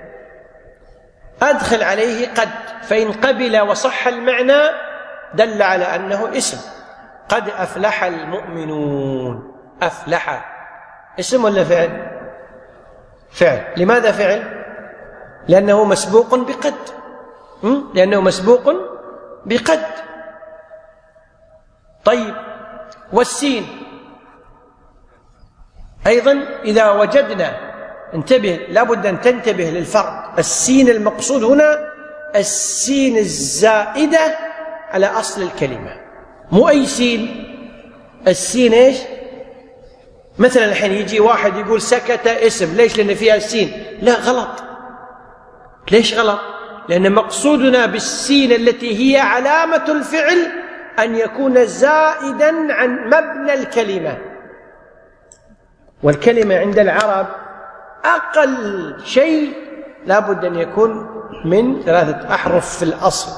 أدخل عليه قد، فإن قبل وصح المعنى دل على أنه اسم. قد أفلح المؤمنون، أفلح اسم ولا فعل؟ فعل. لماذا فعل؟ لأنه مسبوق بقد، لأنه مسبوق بقد. طيب، والسين أيضا إذا وجدنا، انتبه، لابد أن تنتبه للفرق. السين المقصود هنا السين الزائدة على أصل الكلمة، مو أي سين. السين إيش؟ مثلا الحين يجي واحد يقول سكت اسم، ليش؟ لأن فيها السين. لا، غلط. ليش غلط؟ لأن مقصودنا بالسين التي هي علامة الفعل أن يكون زائدا عن مبنى الكلمة، والكلمة عند العرب أقل شيء لابد أن يكون من ثلاثة أحرف في الأصل.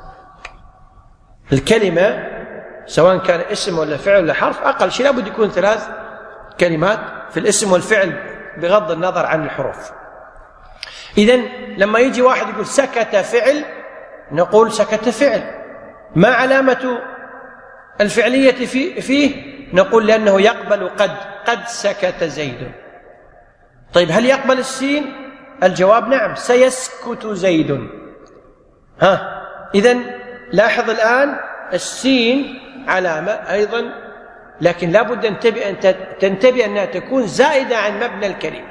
الكلمة سواء كان اسم ولا فعل ولا حرف، أقل شيء لابد يكون ثلاث كلمات في الاسم والفعل بغض النظر عن الحروف. إذن لما يجي واحد يقول سكت فعل، نقول سكت فعل. ما علامة الفعلية فيه؟ نقول لأنه يقبل قد، قد سكت زيد. طيب، هل يقبل السين؟ الجواب نعم، سيسكت زيد. ها، إذن لاحظ الآن السين علامة أيضا، لكن لابد أن تنتبه أنها تكون زائدة عن مبنى الكلمة.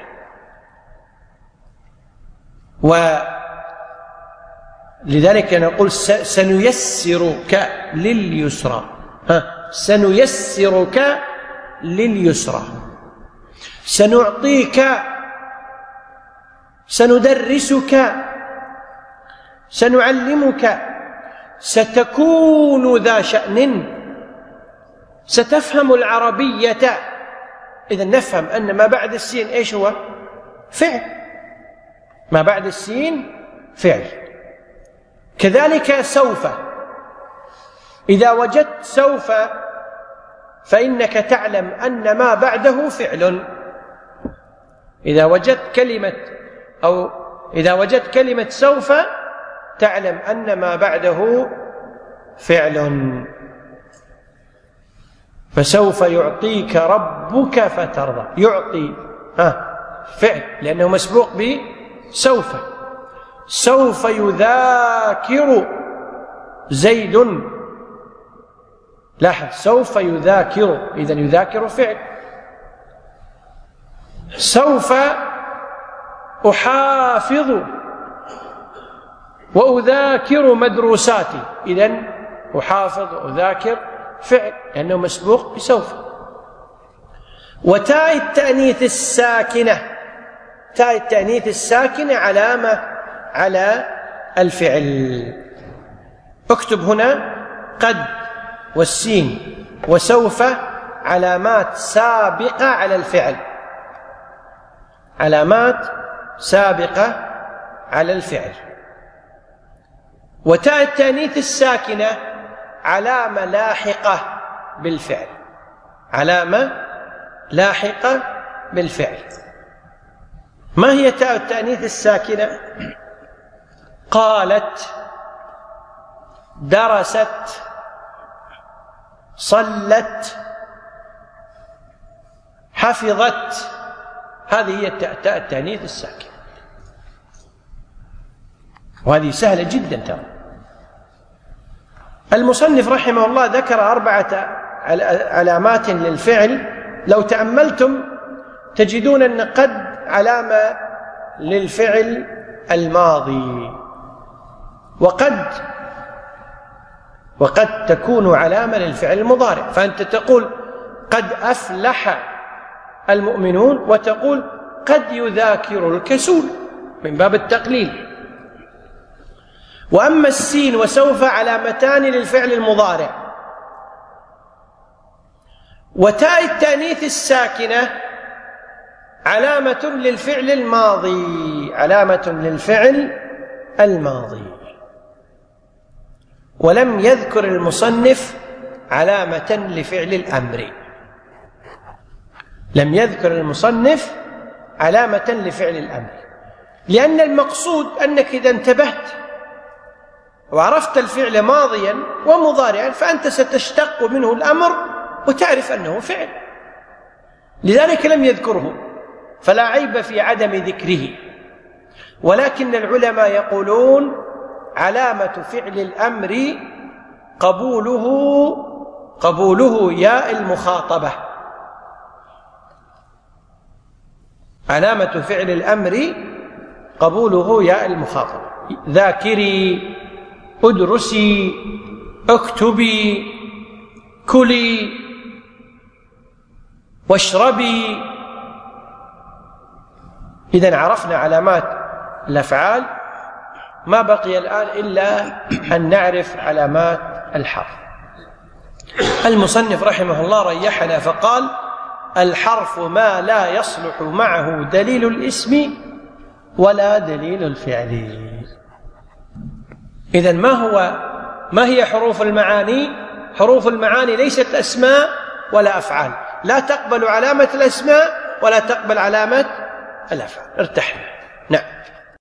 ولذلك نقول سنيسرك لليسرى. ها، سنيسرك لليسرى، سنعطيك، سندرسك، سنعلمك، ستكون ذا شأن، ستفهم العربية. إذا نفهم أن ما بعد السين إيش هو؟ فعل. ما بعد السين فعل. كذلك سوف، إذا وجدت سوف فإنك تعلم أن ما بعده فعل. إذا وجدت كلمة أو إذا وجدت كلمة سوف تعلم أن ما بعده فعل. فسوف يعطيك ربك فترضى. يعطي ها فعل لأنه مسبوق بسوف. سوف يذاكر زيد. لاحظ، سوف يذاكر، إذن يذاكر فعل. سوف أحافظ وأذاكر مدروساتي. إذن أحافظ وأذاكر فعل لأنه مسبوق بسوف. وتاء التأنيث الساكنة، تاء التأنيث الساكنة علامة على الفعل. اكتب هنا قد والسين وسوف علامات سابقة على الفعل، علامات سابقة على الفعل. وتاء التأنيث الساكنة علامة لاحقة بالفعل، علامة لاحقة بالفعل. ما هي تاء التأنيث الساكنة؟ قالت، درست، صلت، حفظت. هذه هي تاء التأنيث الساكنة، وهذه سهلة جدا ترى. المصنف رحمه الله ذكر أربعة علامات للفعل، لو تأملتم تجدون أن قد علامة للفعل الماضي، وقد وقد تكون علامة للفعل المضارع. فأنت تقول قد أفلح المؤمنون، وتقول قد يذاكر الكسول من باب التقليل. وأما السين وسوف علامتان للفعل المضارع. وتاء التأنيث الساكنة علامة للفعل الماضي، علامة للفعل الماضي. ولم يذكر المصنف علامة لفعل الأمر، لم يذكر المصنف علامة لفعل الأمر، لأن المقصود أنك إذا انتبهت وعرفت الفعل ماضيا ومضارعا فأنت ستشتق منه الأمر وتعرف أنه فعل، لذلك لم يذكره، فلا عيب في عدم ذكره. ولكن العلماء يقولون علامة فعل الأمر قبوله قبوله ياء المخاطبة. علامة فعل الأمر قبوله ياء المخاطبة. ذاكري، ادرسي، اكتبي، كلي، واشربي. إذن عرفنا علامات الأفعال، ما بقي الآن إلا أن نعرف علامات الحرف. المصنف رحمه الله ريحنا فقال: الحرف ما لا يصلح معه دليل الاسم ولا دليل الفعل. إذن ما هو ما هي حروف المعاني؟ حروف المعاني ليست أسماء ولا أفعال، لا تقبل علامة الأسماء ولا تقبل علامة الأفعال. ارتحنا. نعم.